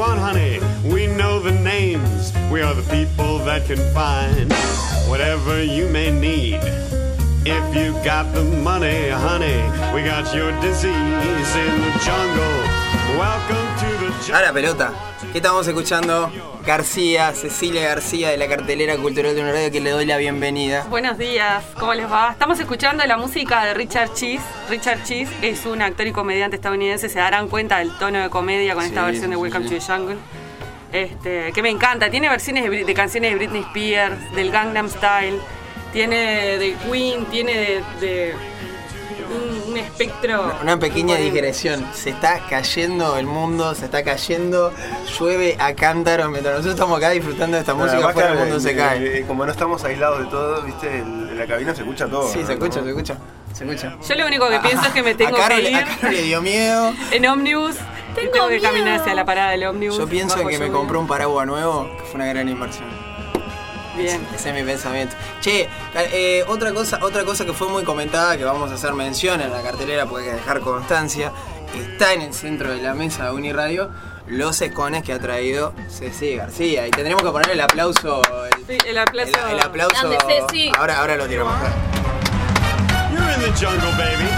on, honey. We know the names. We are the people that can find whatever you may need. If you got the money, honey, we got your disease in the jungle. Welcome to the jungle. A la pelota. ¿Qué estamos escuchando? García, Cecilia García de la cartelera cultural de una radio, que le doy la bienvenida. Buenos días, ¿cómo les va? Estamos escuchando la música de Richard Cheese. Richard Cheese es un actor y comediante estadounidense. Se darán cuenta del tono de comedia con esta versión de Welcome to the Jungle. Que me encanta. Tiene versiones de canciones de Britney Spears, del Gangnam Style. Tiene de Queen, tiene de un espectro. Una pequeña digresión. Se está cayendo el mundo, se está cayendo, llueve a cántaros mientras nosotros estamos acá disfrutando de esta música. Afuera el mundo se cae. Como no estamos aislados de todo, viste, en la cabina se escucha todo. Sí, ¿no? se escucha. Yo lo único que pienso es que me tengo que ir. A Carol le dio miedo. En ómnibus. Tengo que caminar hacia la parada del ómnibus. Yo pienso que me compré un paraguas nuevo, que fue una gran inversión. Bien. Ese es mi pensamiento. Che, otra cosa que fue muy comentada, que vamos a hacer mención en la cartelera porque hay que dejar constancia, está en el centro de la mesa de Uniradio, los escones que ha traído Ceci García. Y tendremos que poner el aplauso. El aplauso. El aplauso. Grande, Ceci. Ahora lo tiramos. You're in the jungle, baby.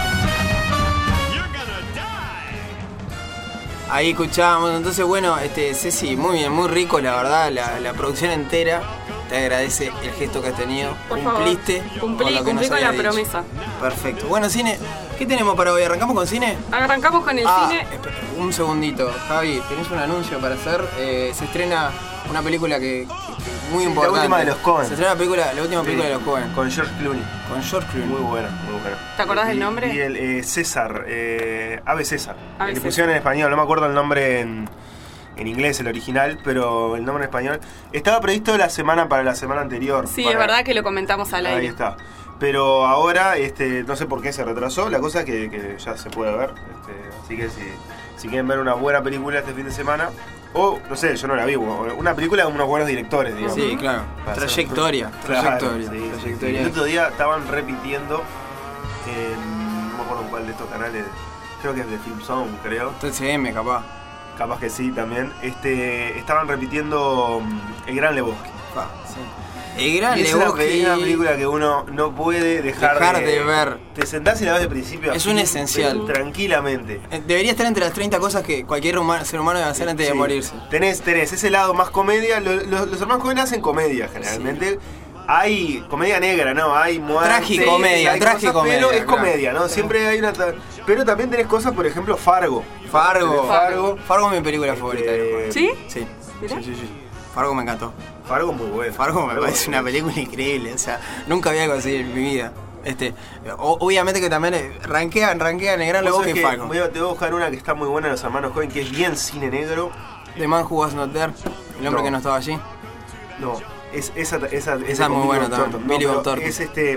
Ahí escuchábamos. Entonces, bueno, Ceci, muy bien, muy rico, la verdad, la producción entera. Te agradece el gesto que has tenido. Por Cumpliste favor. con lo que Cumplí nos con había la dicho. promesa. Perfecto. Bueno, cine, ¿qué tenemos para hoy? ¿Arrancamos con cine? Arrancamos con el cine. Espera, un segundito. Javi, tenés un anuncio para hacer. Se estrena una película que muy importante. La última de los Coen. Se estrena la última película de los Coen. Con George Clooney. Con George Clooney. Muy buena. ¿Te acordás del nombre? Y el César, Ave César. Ave Le César. pusieron en español, no me acuerdo el nombre en inglés, el original, pero el nombre en español. Estaba previsto para la semana anterior. Sí, es verdad que lo comentamos al aire. Ahí está. Pero ahora, no sé por qué se retrasó. La cosa es que ya se puede ver. Así que si quieren ver una buena película este fin de semana, o, no sé, yo no la vi, una película con unos buenos directores, digamos. Sí, claro. Trayectoria. Sí. El otro día estaban repitiendo no me acuerdo cuál de estos canales, creo que es de Film Zone, creo. TCM, capaz. Capaz que sí, también. Estaban repitiendo El Gran Lebowski. Sí. El Gran Y es Lebowski. una película que uno no puede dejar de ver. Te sentás y la ves de principio a Es fin, un esencial. Tranquilamente. Debería estar entre las 30 cosas que cualquier ser humano debe hacer antes de morirse. Tenés ese lado más comedia. Los hermanos Coen hacen comedia generalmente. Sí. Hay comedia negra, ¿no? Hay muerte. Tragicomedia. Pero es comedia, ¿no? Sí. Siempre hay una. Pero también tenés cosas, por ejemplo, Fargo. Fargo es mi película favorita. ¿Sí? Sí. Sí. Fargo me encantó. Fargo muy bueno. Fargo me parece una película increíble. O sea, nunca había conseguido en mi vida. Obviamente que también rankean el Gran Lebowski y Fargo. Te voy a buscar una que está muy buena de los hermanos Coen, que es bien cine negro. The Man Who Was Not There. El hombre que no estaba allí. No, esa es muy buena también. Billy Bob Thornton.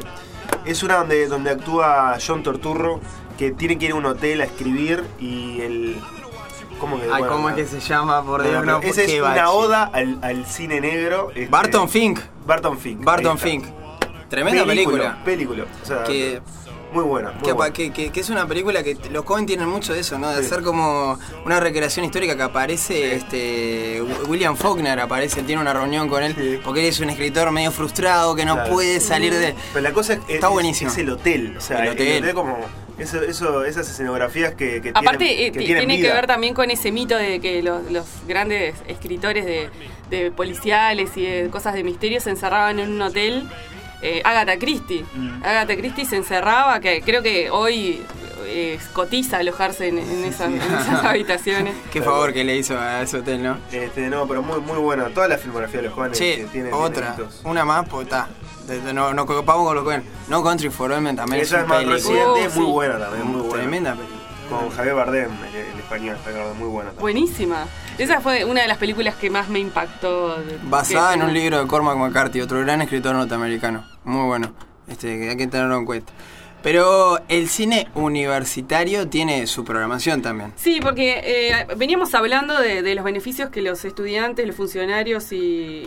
Es una donde actúa John Turturro, que tiene que ir a un hotel a escribir y ¿cómo es que se llama? Por Dios, no. Esa es una oda al cine negro. Barton Fink. Barton Fink. Tremenda película. O sea, que muy buena. Que es una película que los Coen tienen mucho de eso, ¿no? De ser como una recreación histórica que aparece, William Faulkner aparece, tiene una reunión con él, porque él es un escritor medio frustrado que no puede salir de... Pero la cosa está buenísimo. Es el hotel, o sea, el hotel como... esas escenografías que aparte tiene que vida. ver también con ese mito de que los grandes escritores de policiales y de cosas de misterio se encerraban en un hotel. Agatha Christie se encerraba, que creo que hoy cotiza alojarse en esas habitaciones. Qué favor que le hizo a ese hotel, ¿no? No, pero muy buena. Toda la filmografía de los Coen tiene otra, una más, pues está. No copamos con los Coen. No Country for Old Men también esa es una más reciente, muy buena también, muy buena. Tremenda película. Con Javier Bardem, el español, muy buena también. Buenísima. Esa fue una de las películas que más me impactó. Basada en un libro de Cormac McCarthy, otro gran escritor norteamericano. Muy bueno. Hay que tenerlo en cuenta. Pero el cine universitario tiene su programación también. Sí, porque veníamos hablando de los beneficios que los estudiantes, los funcionarios y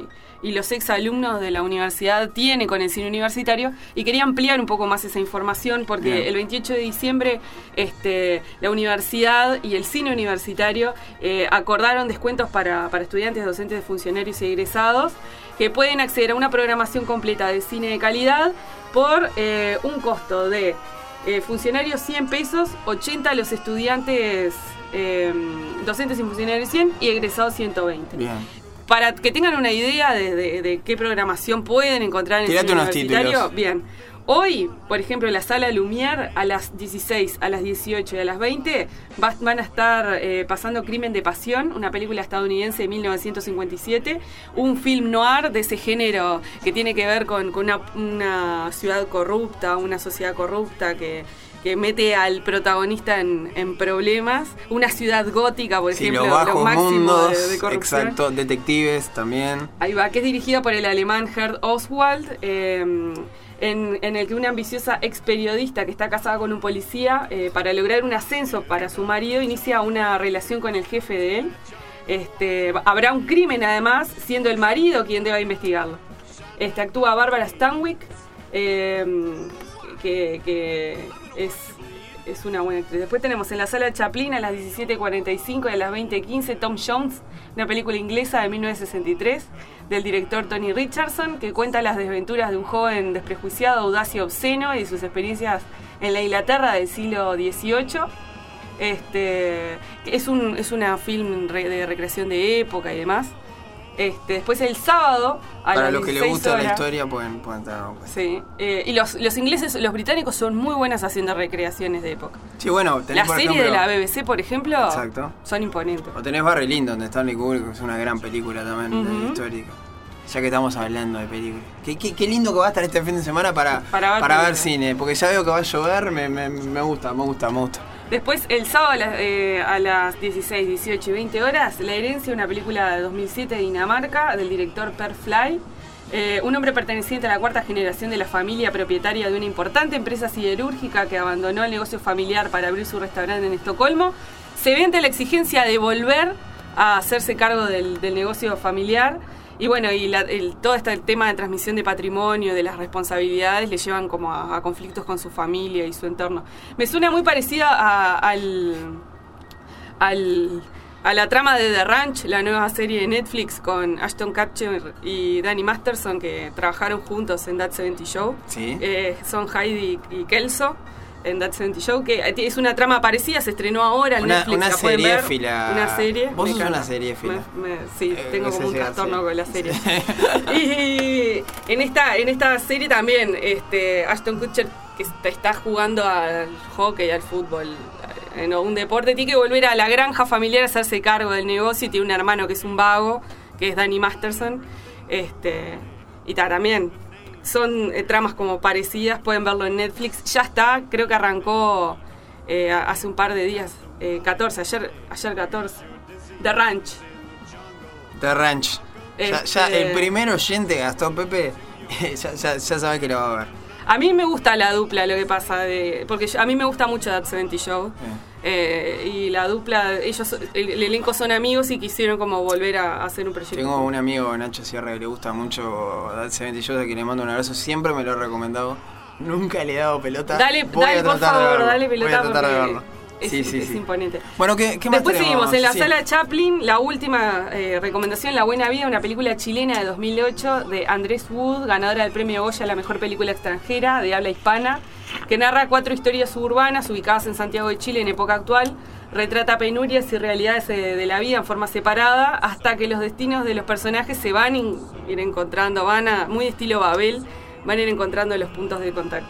y los exalumnos de la universidad tiene con el cine universitario, y quería ampliar un poco más esa información porque Bien. el 28 de diciembre la universidad y el cine universitario acordaron descuentos para estudiantes, docentes, funcionarios y egresados que pueden acceder a una programación completa de cine de calidad por un costo de funcionarios 100 pesos, 80 los estudiantes, docentes y funcionarios 100 y egresados 120. Bien. Para que tengan una idea de qué programación pueden encontrar en el Tirate cine unos universitario. títulos. Bien. Hoy, por ejemplo, en la sala Lumière a las 16, a las 18 y a las 20 van a estar pasando Crimen de Pasión, una película estadounidense de 1957, un film noir de ese género que tiene que ver con una ciudad corrupta, una sociedad corrupta que mete al protagonista en problemas, una ciudad gótica, por Sí, ejemplo, los bajos lo máximo mundos, de corrupción. exacto, detectives también. Ahí va, que es dirigida por el alemán Gerd Oswald, en el que una ambiciosa ex periodista que está casada con un policía, para lograr un ascenso para su marido, inicia una relación con el jefe de él. Habrá un crimen además, siendo el marido quien deba investigarlo. Actúa Barbara Stanwyck, que es una buena actriz. Después tenemos en la sala Chaplin a las 17:45 y a las 20:15 Tom Jones, una película inglesa de 1963 del director Tony Richardson, que cuenta las desventuras de un joven desprejuiciado, audaz y obsceno y sus experiencias en la Inglaterra del siglo XVIII. Es una film de recreación de época y demás. Después el sábado a Para las los que les 16 gusta horas, la historia pueden estar. Sí, y los ingleses, los británicos son muy buenos haciendo recreaciones de época. Sí, bueno, tenés Las por series ejemplo, de la BBC, por ejemplo, Exacto. son imponentes. O tenés Barry Lyndon de Stanley Kubrick, que es una gran película también, Ujú. histórica. Ya que estamos hablando de películas. Qué lindo que va a estar este fin de semana para Para ver ver películas. cine, porque ya veo que va a llover, me gusta. Después, el sábado a las 16, 18 y 20 horas, La herencia, una película de 2007 de Dinamarca, del director Per Fly. Un hombre perteneciente a la cuarta generación de la familia propietaria de una importante empresa siderúrgica que abandonó el negocio familiar para abrir su restaurante en Estocolmo, se ve ante la exigencia de volver a hacerse cargo del negocio familiar. Y bueno, todo este tema de transmisión de patrimonio, de las responsabilidades, le llevan como a conflictos con su familia y su entorno. Me suena muy parecida a la trama de The Ranch, la nueva serie de Netflix con Ashton Kutcher y Danny Masterson, que trabajaron juntos en That 70 Show. Sí. Son Heidi y Kelso en That 70 Show, que es una trama parecida, se estrenó ahora en Netflix. Una la pueden ver. seriéfila. Una serie. Vos me sos encanta. una seriéfila. Sí, tengo como un sí, trastorno sí. con la serie. Y en esta serie también Ashton Kutcher, que está jugando al hockey, al fútbol, en un deporte, tiene que volver a la granja familiar a hacerse cargo del negocio, y tiene un hermano que es un vago, que es Danny Masterson. También son tramas como parecidas, pueden verlo en Netflix. Ya está, creo que arrancó hace un par de días, 14, ayer 14. The Ranch. The Ranch. Ya el primer oyente, Gastón Pepe, ya sabe que lo va a ver. A mí me gusta la dupla, lo que pasa, porque a mí me gusta mucho That 70 Show. Y la dupla, el elenco son amigos y quisieron como volver a hacer un proyecto. Tengo un amigo, Nacho Sierra, que le gusta mucho That 70 Show, a quien le mando un abrazo, siempre me lo he recomendado. Nunca le he dado pelota. Dale, por favor, dale pelota, voy a tratar de porque verlo. es Sí. imponente. Bueno, ¿qué más Después tenemos? seguimos en la Sí. sala Chaplin, la última recomendación, La Buena Vida, una película chilena de 2008 de Andrés Wood, ganadora del premio Goya a la mejor película extranjera de habla hispana, que narra 4 historias suburbanas ubicadas en Santiago de Chile en época actual. Retrata penurias y realidades de la vida en forma separada, hasta que los destinos de los personajes se van a ir encontrando, muy estilo Babel, van a ir encontrando los puntos de contacto.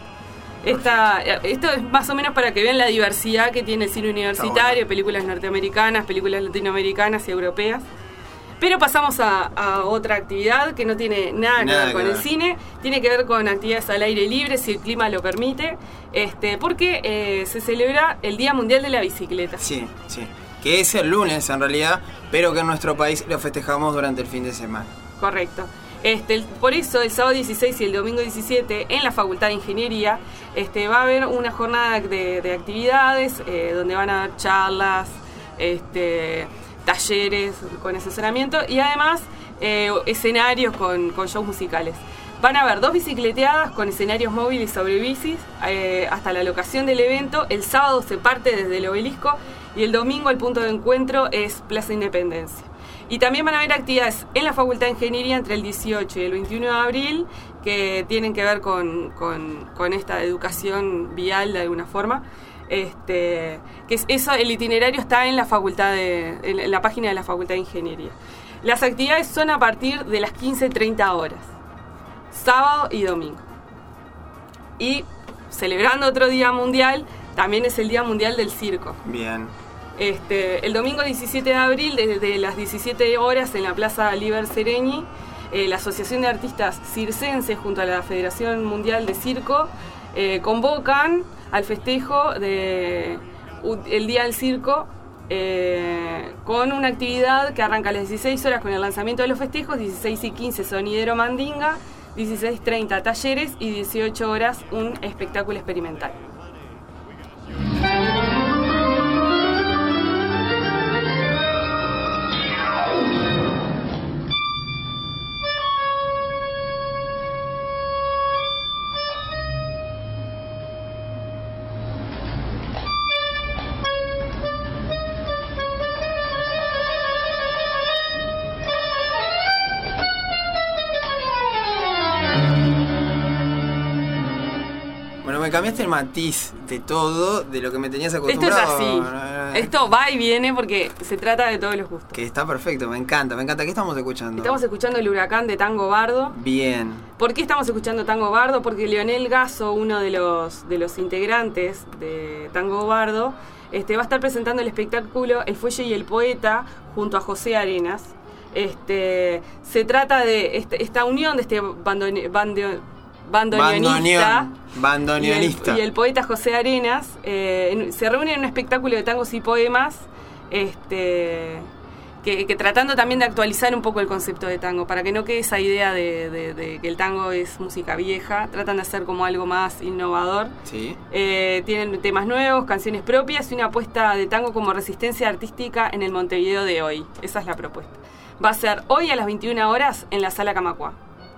Esto es más o menos para que vean la diversidad que tiene el cine universitario, bueno. Películas norteamericanas, películas latinoamericanas y europeas. Pero pasamos a otra actividad que no tiene nada que ver con el cine, tiene que ver con actividades al aire libre, si el clima lo permite, porque se celebra el Día Mundial de la Bicicleta. Sí. Que es el lunes en realidad, pero que en nuestro país lo festejamos durante el fin de semana. Correcto. Por eso el sábado 16 y el domingo 17 en la Facultad de Ingeniería va a haber una jornada de actividades donde van a dar charlas, talleres con asesoramiento y además escenarios con shows musicales. Van a haber 2 bicicleteadas con escenarios móviles sobre bicis hasta la locación del evento. El sábado se parte desde el Obelisco y el domingo el punto de encuentro es Plaza Independencia. Y también van a haber actividades en la Facultad de Ingeniería entre el 18 y el 21 de abril que tienen que ver con esta educación vial de alguna forma. Que es eso, el itinerario está en la en la página de la Facultad de Ingeniería. Las actividades son a partir de las 15:30 horas, sábado y domingo. Y celebrando otro día mundial, también es el Día Mundial del Circo. Bien. El domingo 17 de abril, desde las 17 horas en la Plaza Liber Seregni, la Asociación de Artistas Circenses junto a la Federación Mundial de Circo convocan al festejo del Día del Circo con una actividad que arranca a las 16 horas con el lanzamiento de los festejos, 16:15 sonidero mandinga, 16:30 talleres y 18 horas un espectáculo experimental. Me cambiaste el matiz de todo, de lo que me tenías acostumbrado. Esto es así. Esto va y viene porque se trata de todos los gustos. Que está perfecto, me encanta. ¿Qué estamos escuchando? Estamos escuchando El Huracán de Tango Bardo. Bien. ¿Por qué estamos escuchando Tango Bardo? Porque Leonel Gasso, uno de los integrantes de Tango Bardo, va a estar presentando el espectáculo El Fuelle y el Poeta junto a José Arenas. Se trata de esta unión de este bandoneonista y el poeta José Arenas. Se reúnen en un espectáculo de tangos y poemas que tratando también de actualizar un poco el concepto de tango para que no quede esa idea de que el tango es música vieja. Tratan de hacer como algo más innovador. Sí. Tienen temas nuevos, canciones propias y una apuesta de tango como resistencia artística en el Montevideo de hoy. Esa es la propuesta. Va a ser hoy a las 21 horas en la Sala Camacuá.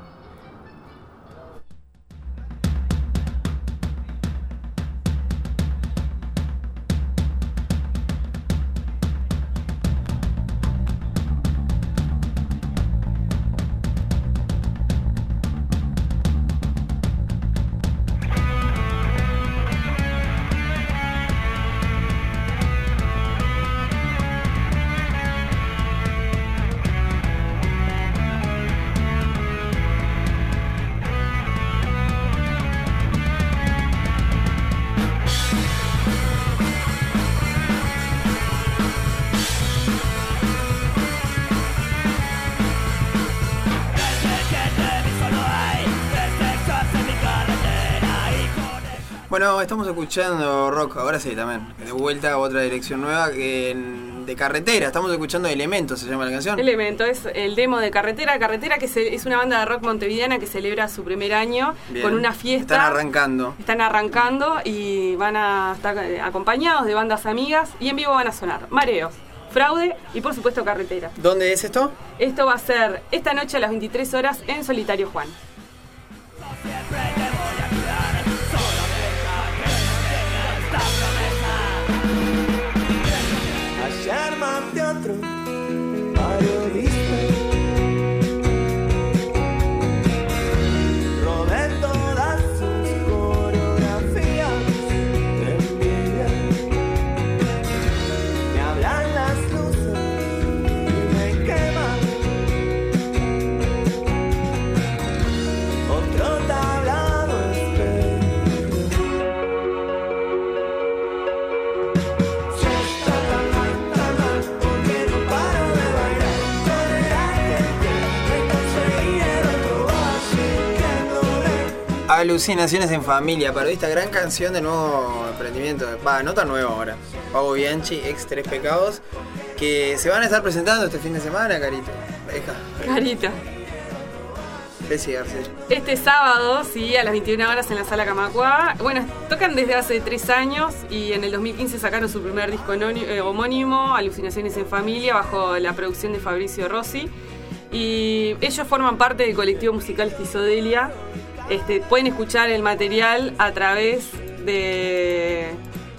Bueno, estamos escuchando rock, ahora sí también, de vuelta a otra dirección nueva, de Carretera, estamos escuchando Elemento, se llama la canción. Elemento, es el demo de Carretera, que es una banda de rock montevideana que celebra su primer año. Bien. Con una fiesta. Están arrancando y van a estar acompañados de bandas amigas y en vivo van a sonar Mareos, Fraude y por supuesto Carretera. ¿Dónde es esto? Esto va a ser esta noche a las 23 horas en Solitario Juan. Sherman Teatro, periodista, rodé todas sus coreografías de envidia. Me hablan las luces y me queman. Otro tablado espero. Alucinaciones en Familia, para esta gran canción de nuevo emprendimiento, no tan nuevo ahora, Pago Bianchi, ex Tres Pecados, que se van a estar presentando este fin de semana, Carito. Carita. Bessie García. Este sábado, sí, a las 21 horas en la Sala Camacuá. Bueno, tocan desde hace 3 años y en el 2015 sacaron su primer disco homónimo, Alucinaciones en Familia, bajo la producción de Fabricio Rossi. Y ellos forman parte del colectivo musical Schizodelia. Pueden escuchar el material a través de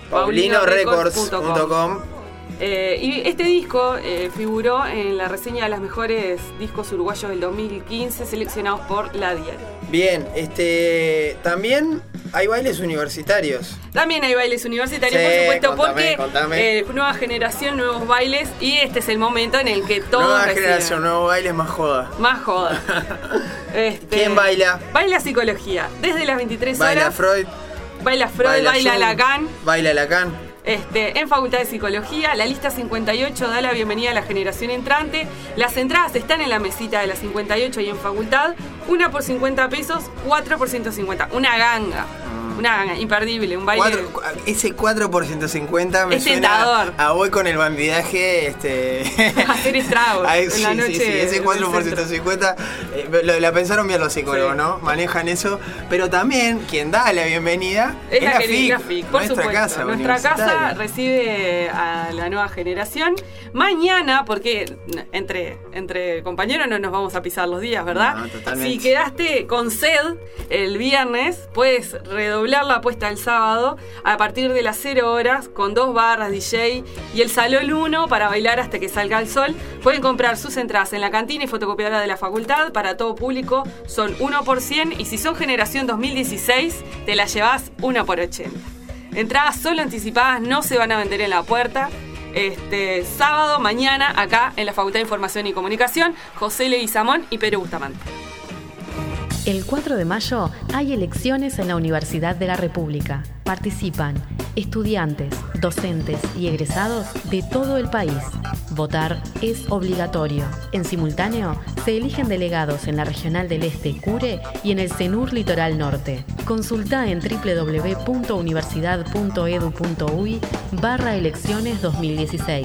paulinorecords.com. Y este disco figuró en la reseña de los mejores discos uruguayos del 2015, seleccionados por La Diaria. Bien, también hay bailes universitarios. También hay bailes universitarios, Sí, por supuesto, contame. porque nueva generación, nuevos bailes, y este es el momento en el que todos Nueva reciben generación, nuevos bailes, más joda. más joda. ¿Quién baila? Baila Psicología, desde las 23 horas. Baila Freud. Baila Freud, baila Jung, Lacan. Baila Lacan. En Facultad de Psicología, la lista 58 da la bienvenida a la generación entrante. Las entradas están en la mesita de la 58 y en Facultad. Una por 50 pesos, 4 por 150. Una ganga, imperdible, un baile. Ese 4 por 150 me Es suena tentador. a voy con el bandidaje. Hacer estragos en la noche. Sí, ese 4 por en el centro. 150. La pensaron bien los psicólogos, Sí. ¿no? Manejan eso. Pero también quien da la bienvenida Es la FIC, FIC, por nuestra supuesto. casa Nuestra casa universitaria. recibe a la nueva generación. Mañana, porque entre compañeros no nos vamos a pisar los días, ¿verdad? No, totalmente. Si quedaste con sed el viernes, puedes redoblar la apuesta el sábado a partir de las 0 horas con 2 barras DJ y el Salón 1 para bailar hasta que salga el sol. Pueden comprar sus entradas en la cantina y fotocopiadora de la facultad. Para todo público son 1 por 100 y si son generación 2016 te la llevas 1 por 80. Entradas solo anticipadas, no se van a vender en la puerta. Sábado, mañana, acá en la Facultad de Información y Comunicación, José Leguizamón y Pedro Bustamante. El 4 de mayo hay elecciones en la Universidad de la República. Participan estudiantes, docentes y egresados de todo el país. Votar es obligatorio. En simultáneo, se eligen delegados en la Regional del Este Cure y en el CENUR Litoral Norte. Consulta en www.universidad.edu.uy/elecciones 2016.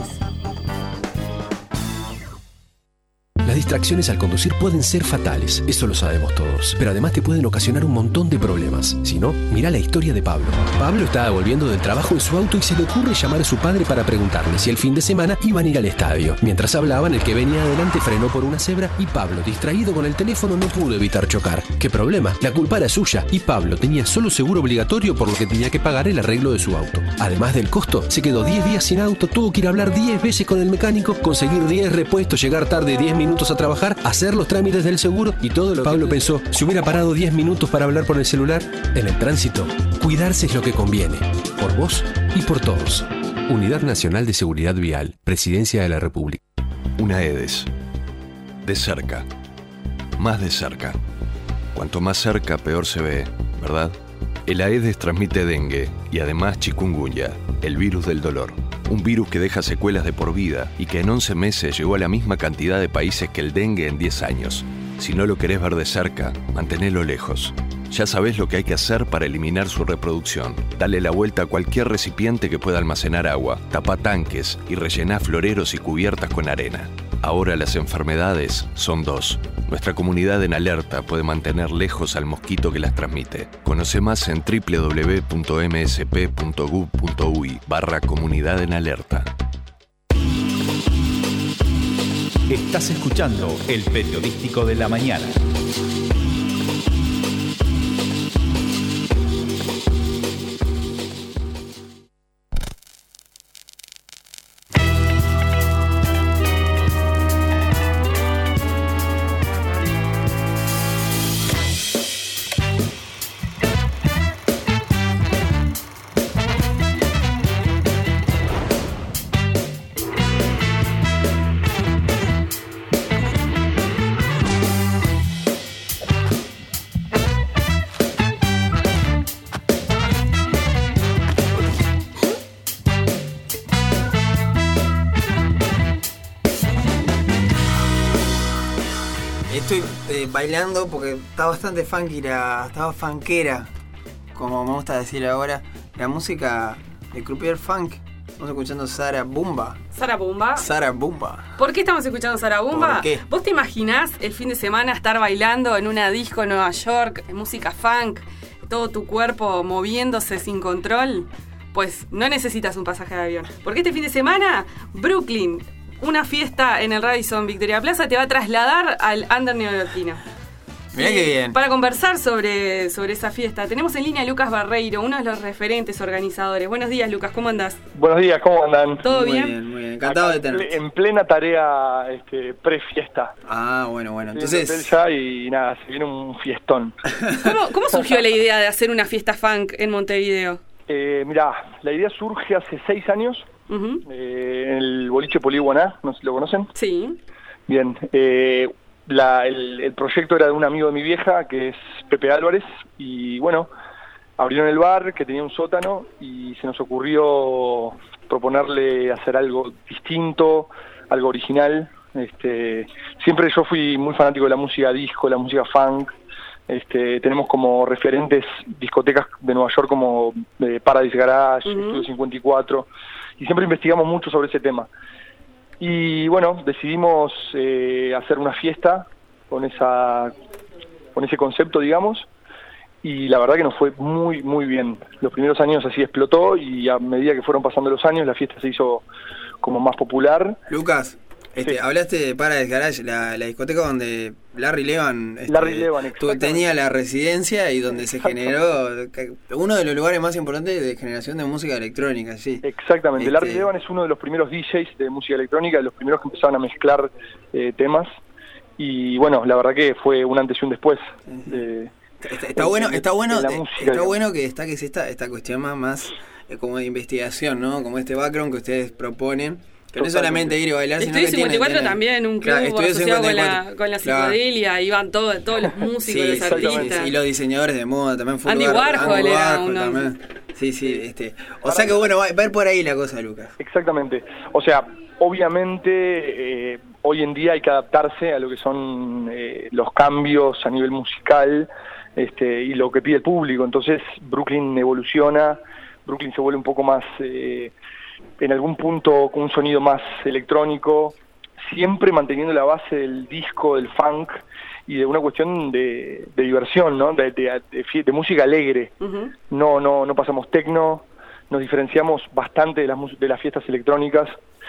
Las distracciones al conducir pueden ser fatales, eso lo sabemos todos, pero además te pueden ocasionar un montón de problemas. Si no, mirá la historia de Pablo. Pablo estaba volviendo del trabajo en su auto y se le ocurre llamar a su padre para preguntarle si el fin de semana iban a ir al estadio. Mientras hablaban, el que venía adelante frenó por una cebra y Pablo, distraído con el teléfono, no pudo evitar chocar. ¿Qué problema? La culpa era suya y Pablo tenía solo seguro obligatorio, por lo que tenía que pagar el arreglo de su auto. Además del costo, se quedó 10 días sin auto, tuvo que ir a hablar 10 veces con el mecánico, conseguir 10 repuestos, llegar tarde 10 minutos a trabajar, hacer los trámites del seguro y todo lo que Pablo pensó, si hubiera parado 10 minutos para hablar por el celular. En el tránsito, cuidarse es lo que conviene, por vos y por todos. Unidad Nacional de Seguridad Vial, Presidencia de la República. Una EDES. De cerca. Más de cerca. Cuanto más cerca, peor se ve, ¿verdad? El Aedes transmite dengue y además chikungunya, el virus del dolor. Un virus que deja secuelas de por vida y que en 11 meses llegó a la misma cantidad de países que el dengue en 10 años. Si no lo querés ver de cerca, mantenelo lejos. Ya sabés lo que hay que hacer para eliminar su reproducción. Dale la vuelta a cualquier recipiente que pueda almacenar agua, tapa tanques y rellená floreros y cubiertas con arena. Ahora las enfermedades son 2. Nuestra comunidad en alerta puede mantener lejos al mosquito que las transmite. Conoce más en www.msp.gov.uy/comunidad en alerta. Estás escuchando El Periodístico de la Mañana. Estoy bailando porque está bastante funky, estaba funkera, como me gusta decir ahora, la música de Croupier Funk, Estamos escuchando Sara Bumba. Sara Bumba. Sara Bumba. ¿Por qué estamos escuchando Sara Bumba? ¿Por qué? ¿Vos te imaginás el fin de semana estar bailando en una disco en Nueva York, música funk, todo tu cuerpo moviéndose sin control? Pues no necesitas un pasaje de avión. Porque este fin de semana, Brooklyn, una fiesta en el Radisson Victoria Plaza, te va a trasladar al under neoyorquino. Mirá qué bien. Para conversar sobre esa fiesta, tenemos en línea a Lucas Barreiro, uno de los referentes organizadores. Buenos días, Lucas, ¿cómo andás? Buenos días, ¿cómo andan? ¿Todo Muy bien? bien, muy bien. Encantado de tenerte. En plena tarea pre-fiesta. Ah, bueno. Estoy en el hotel ya y nada, se viene un fiestón. ¿Cómo surgió la idea de hacer una fiesta funk en Montevideo? Mirá, la idea surge hace 6 años Uh-huh. en el boliche Poliguaná, no sé si lo conocen. Sí. Bien, el proyecto era de un amigo de mi vieja, que es Pepe Álvarez, y bueno, abrieron el bar, que tenía un sótano, y se nos ocurrió proponerle hacer algo distinto, algo original. Siempre yo fui muy fanático de la música disco, la música funk. Tenemos como referentes discotecas de Nueva York como Paradise Garage, Uh-huh. Estudio 54, y siempre investigamos mucho sobre ese tema. Y bueno, decidimos hacer una fiesta con ese concepto, digamos, y la verdad que nos fue muy, muy bien. Los primeros años así explotó, y a medida que fueron pasando los años, la fiesta se hizo como más popular. Lucas, Sí. hablaste de Paradise Garage, la discoteca donde Larry Levan, exactamente. tenía la residencia y donde se generó uno de los lugares más importantes de generación de música electrónica, sí. Exactamente, Larry Levan es uno de los primeros DJs de música electrónica, de los primeros que empezaban a mezclar temas, y bueno, la verdad que fue un antes y un después. Está bueno música, que destaques esta cuestión más como de investigación, ¿no? Como este background que ustedes proponen. Que no es solamente ir y bailar, sino Estudio que 54 tienen, también, un club claro, Estudio asociado 54, con la psicodelia, iban todos los músicos, los artistas. Y los diseñadores de moda también fue Andy Warhol era uno. también. Sí. O sea que bueno, va a ir por ahí la cosa, Lucas. Exactamente. O sea, obviamente hoy en día hay que adaptarse a lo que son los cambios a nivel musical y lo que pide el público. Entonces Brooklyn evoluciona, Brooklyn se vuelve un poco más... en algún punto con un sonido más electrónico, siempre manteniendo la base del disco, del funk y de una cuestión de diversión, ¿no? De música alegre. Uh-huh. No pasamos techno, nos diferenciamos bastante de las fiestas electrónicas.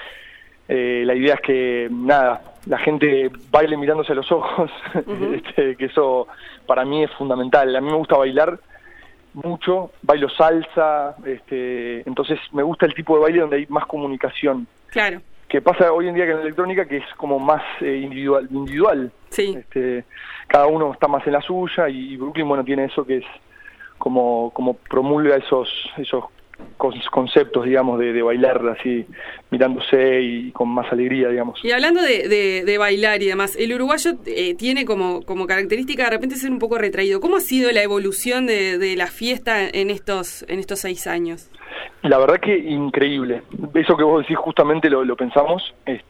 La idea es que, nada, la gente baile mirándose a los ojos, Uh-huh. que eso para mí es fundamental. A mí me gusta bailar mucho, bailo salsa, entonces me gusta el tipo de baile donde hay más comunicación. Claro. Que pasa hoy en día que en la electrónica, que es como más individual. Sí. Cada uno está más en la suya, y Brooklyn, bueno, tiene eso que es como promulga esos conceptos, digamos, de bailar así, mirándose y con más alegría, digamos. Y hablando de bailar y demás, el uruguayo tiene como característica de repente ser un poco retraído. ¿Cómo ha sido la evolución de la fiesta en estos 6 años? La verdad que increíble. Eso que vos decís justamente lo pensamos,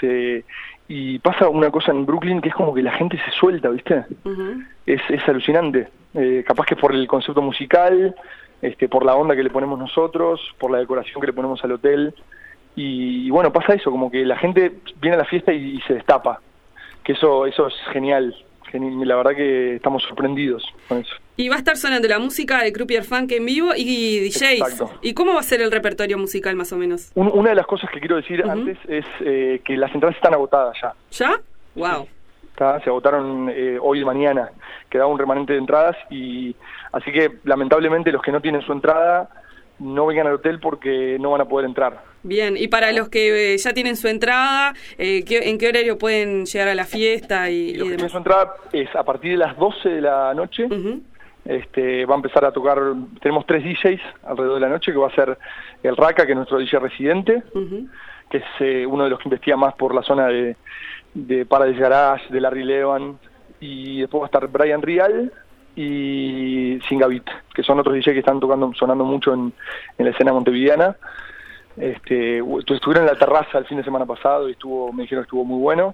y pasa una cosa en Brooklyn que es como que la gente se suelta, ¿viste? Uh-huh. Es alucinante. Capaz que por el concepto musical, por la onda que le ponemos nosotros, por la decoración que le ponemos al hotel, y bueno, pasa eso, como que la gente viene a la fiesta y se destapa, que eso es genial. La verdad que estamos sorprendidos con eso. Y va a estar sonando la música de Croupier Funk en vivo y DJs. Exacto. ¿Y cómo va a ser el repertorio musical más o menos? Una de las cosas que quiero decir Uh-huh. antes es que las entradas están agotadas ya. ¿Ya? ¡Wow! Se agotaron hoy y mañana, quedaba un remanente de entradas, y así que lamentablemente los que no tienen su entrada no vengan al hotel porque no van a poder entrar. Bien, y para los que ya tienen su entrada, ¿en qué horario pueden llegar a la fiesta y Los que demás? tienen su entrada es a partir de las 12 de la noche. Uh-huh. Va a empezar a tocar, tenemos 3 DJs alrededor de la noche, que va a ser el Raka, que es nuestro DJ residente, Uh-huh. que es uno de los que investiga más por la zona de Paradise Garage, de Larry Levan, y después va a estar Brian Rial y Singavit, que son otros DJs que están sonando mucho en la escena montevideana. Estuvieron en la terraza el fin de semana pasado y me dijeron que estuvo muy bueno.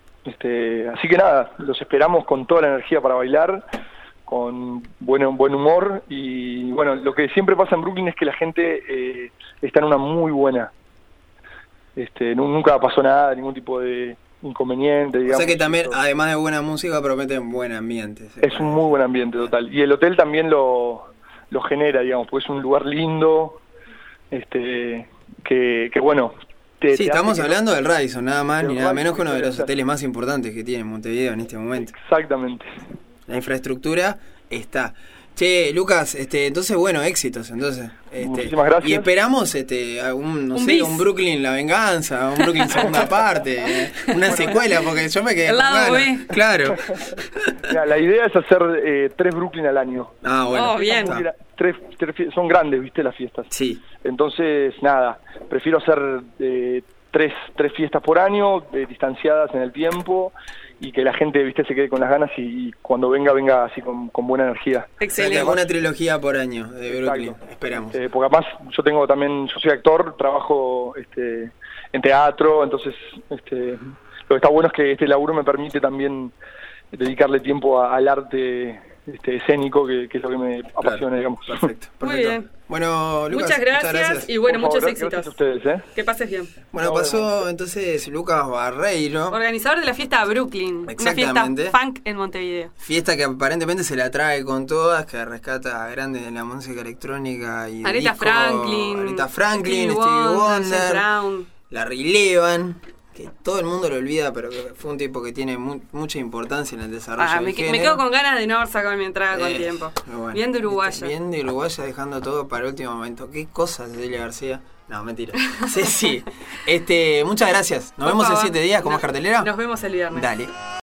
Así que nada, los esperamos con toda la energía para bailar, con buen humor, y bueno, lo que siempre pasa en Brooklyn es que la gente está en una muy buena nunca pasó nada, ningún tipo de inconveniente, digamos. O sea que también, además de buena música, prometen buen ambiente. Es un muy buen ambiente, total. Y el hotel también lo genera, digamos, porque es un lugar lindo, que bueno... Sí, estamos hablando del Radisson, nada más ni nada menos que uno de los hoteles más importantes que tiene Montevideo en este momento. Exactamente. La infraestructura está. Che, Lucas, entonces, bueno, éxitos, entonces. Muchísimas gracias. Y esperamos, un Brooklyn La Venganza, un Brooklyn Segunda Parte, una secuela, porque yo me quedé con ganas. Claro. Mira, la idea es hacer 3 Brooklyn al año. Ah, bueno. Oh, bien. Son grandes, ¿viste? Las fiestas. Sí. Entonces, nada, prefiero hacer 3 fiestas por año, distanciadas en el tiempo, y que la gente, viste, se quede con las ganas y cuando venga así con buena energía. Excelente. Una trilogía por año de Brooklyn. Exacto. Esperamos. Porque además yo soy actor, trabajo en teatro, entonces lo que está bueno es que este laburo me permite también dedicarle tiempo al arte escénico, que es lo que me apasiona, digamos. Perfecto. Muy bien. Bueno, Lucas, muchas gracias. Y bueno, Por favor, muchos éxitos. gracias a ustedes, Que pases bien. Bueno, pasó entonces Lucas Barreiro, Organizador de la fiesta Brooklyn. Una Exactamente. fiesta funk en Montevideo. fiesta que aparentemente se la trae con todas, que rescata a grandes de la música electrónica y Aretha disco, Franklin, Aretha Franklin, Stevie Stevie Wonder, Wonder, Brown. Larry Levan, que todo el mundo lo olvida, pero que fue un tipo que tiene mucha importancia en el desarrollo del género. Me quedo con ganas de no haber sacado mi entrada con tiempo. Bueno, Bien de uruguaya. Bien de uruguaya, dejando todo para el último momento. ¿Qué cosas de Celia García? No, mentira. Sí. Muchas gracias. Nos vemos en 7 días con más cartelera. Nos vemos el viernes. Dale.